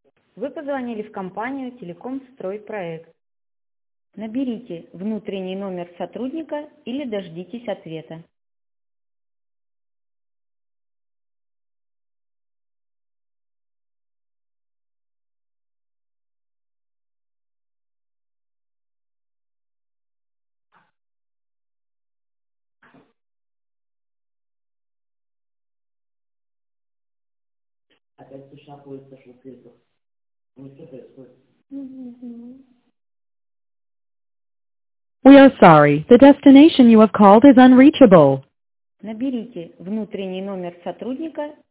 Вы позвонили в компанию «Телекомстройпроект». Наберите внутренний номер сотрудника или дождитесь ответа. Опять душа поезд пошел в клетку. Ну что происходит? We are sorry, the destination you have called is unreachable. Наберите внутренний номер сотрудника